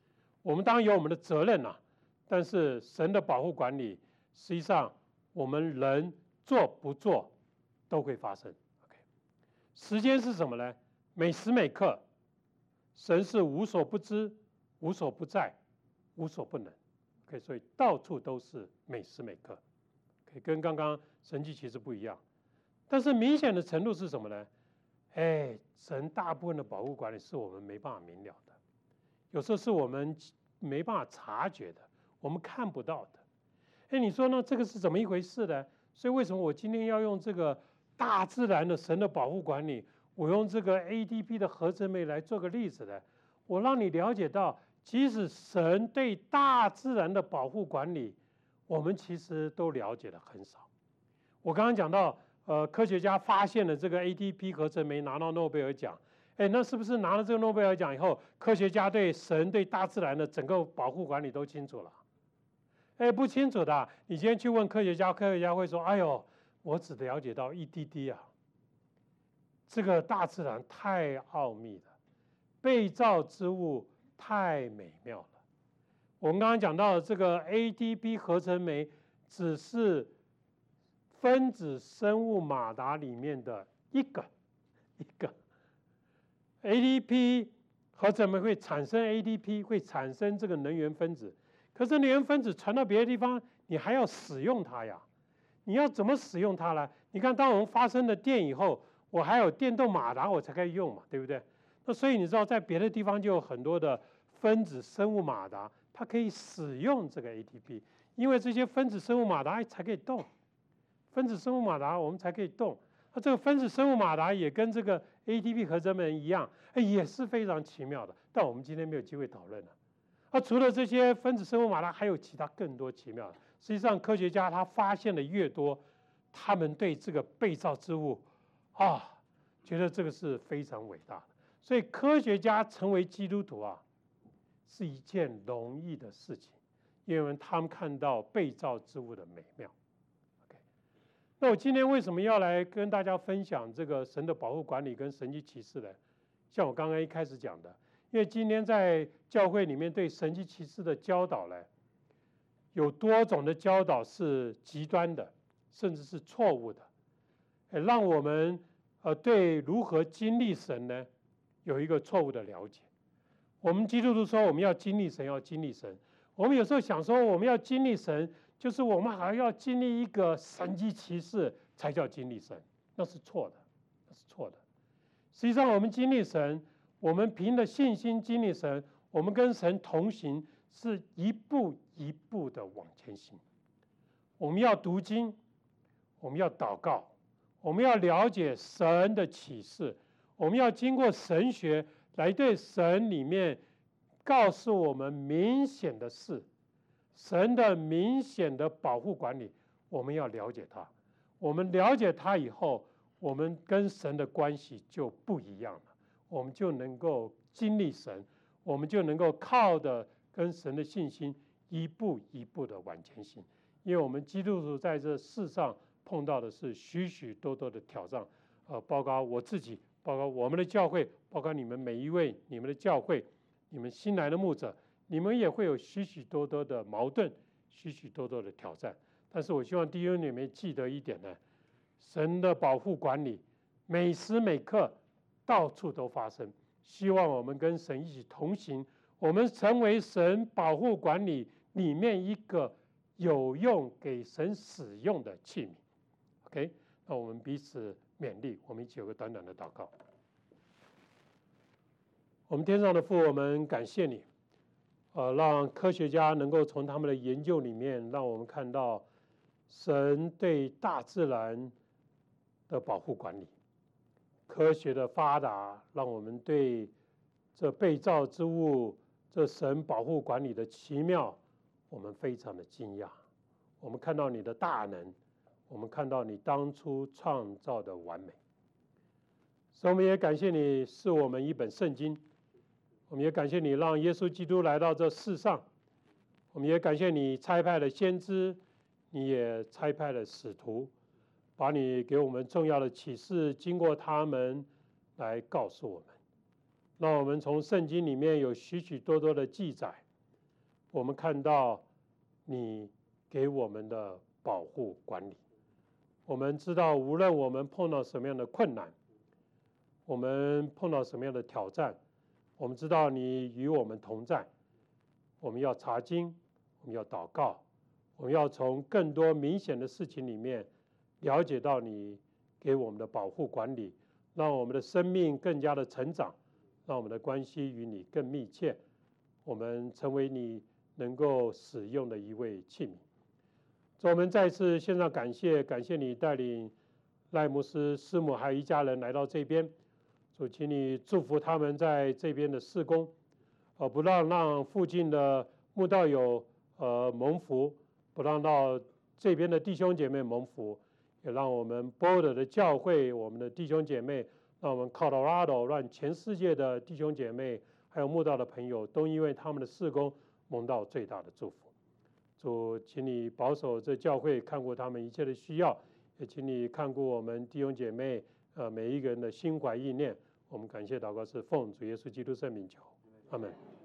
我们当然有我们的责任啊，但是神的保护管理，实际上我们人做不做都会发生。OK， 时间是什么呢？每时每刻，神是无所不知、无所不在、无所不能。OK， 所以到处都是每时每刻。OK， 跟刚刚神迹其实不一样，但是明显的程度是什么呢？哎，神大部分的保护管理是我们没办法明了的，有时候是我们没办法察觉的，我们看不到的。哎，你说呢？这个是怎么一回事呢？所以为什么我今天要用这个大自然的神的保护管理，我用这个 A D P 的合成酶来做个例子呢？我让你了解到，即使神对大自然的保护管理，我们其实都了解的很少。我刚刚讲到，呃，科学家发现了这个 A T P 合成酶，拿到诺贝尔奖。哎，那是不是拿了这个诺贝尔奖以后，科学家对神对大自然的整个保护管理都清楚了？哎，不清楚的。你今天去问科学家，科学家会说：“哎呦，我只了解到一滴滴啊。”这个大自然太奥秘了，被造之物太美妙了。我们刚刚讲到这个 A T P 合成酶，只是分子生物马达里面的一个一个。A T P 合成酶会产生 A T P， 会产生这个能源分子。可是能源分子传到别的地方，你还要使用它呀。你要怎么使用它呢？你看，当我们发生了电以后，我还有电动马达，我才可以用嘛，对不对？那所以你知道，在别的地方就有很多的分子生物马达，它可以使用这个 A T P， 因为这些分子生物马达才可以动。分子生物马达我们才可以动。那这个分子生物马达也跟这个 A T P 合成酶一样，也是非常奇妙的。但我们今天没有机会讨论了。啊，除了这些分子生物马达，还有其他更多奇妙的。实际上，科学家他发现的越多，他们对这个被造之物啊，觉得这个是非常伟大的。所以，科学家成为基督徒啊，是一件容易的事情，因为他们看到被造之物的美妙。OK， 那我今天为什么要来跟大家分享这个神的保护管理跟神迹奇事呢？像我刚刚一开始讲的。因为今天在教会里面对神迹奇事的教导呢，有多种的教导是极端的，甚至是错误的，让我们呃对如何经历神呢有一个错误的了解。我们基督徒说我们要经历神，要经历神。我们有时候想说我们要经历神，就是我们还要经历一个神迹奇事才叫经历神，那是错的，那是错的。实际上我们经历神。我们凭着信心经历神，我们跟神同行，是一步一步的往前行。我们要读经，我们要祷告，我们要了解神的启示，我们要经过神学来对神里面告诉我们明显的事，神的明显的保护管理，我们要了解它。我们了解它以后，我们跟神的关系就不一样了。我们就能够经历神，我们就能够靠的跟神的信心一步一步的往前行。因为我们基督徒在这世上碰到的是许许多多的挑战，呃，包括我自己，包括我们的教会，包括你们每一位你们的教会，你们新来的牧者，你们也会有许许多多的矛盾，许许多多的挑战。但是我希望弟兄姊妹记得一点呢，神的保护管理，每时每刻。到处都发生，希望我们跟神一起同行，我们成为神保护管理里面一个有用给神使用的器皿。OK， 那我们彼此勉励，我们一起有个短短的祷告。我们天上的父，我们感谢你，呃，让科学家能够从他们的研究里面，让我们看到神对大自然的保护管理。科学的发达，让我们对这被造之物、这神保护管理的奇妙，我们非常的惊讶。我们看到你的大能，我们看到你当初创造的完美。所以我们也感谢你是我们一本圣经，我们也感谢你让耶稣基督来到这世上，我们也感谢你差派了先知，你也差派了使徒。把你给我们重要的启示，经过他们来告诉我们，让我们从圣经里面有许许多多的记载， 我们看到你给我们的保护管理。我们知道，无论我们碰到什么样的困难，我们碰到什么样的挑战，我们知道你与我们同在。我们要查经，我们要祷告，我们要从更多明显的事情里面了解到你给我们的保护管理，让我们的生命更加的成长，让我们的关系与你更密切，我们成为你能够使用的一位器皿。所以我们再次献上感谢，感谢你带领赖牧师、师母还有一家人来到这边。主，请你祝福他们在这边的事工，呃，不让让附近的慕道友呃蒙福，不让到这边的弟兄姐妹蒙福，也让我们 Boulder 的教会，我们的弟兄姐妹，让我们 Colorado， 让全世界的弟兄姐妹还有慕道的朋友，都因为他们的事工蒙到最大的祝福。主，请你保守这教会，看顾他们一切的需要，也请你看顾我们弟兄姐妹，呃，每一个人的心怀意念。我们感谢祷告是奉主耶稣基督圣名求，阿们。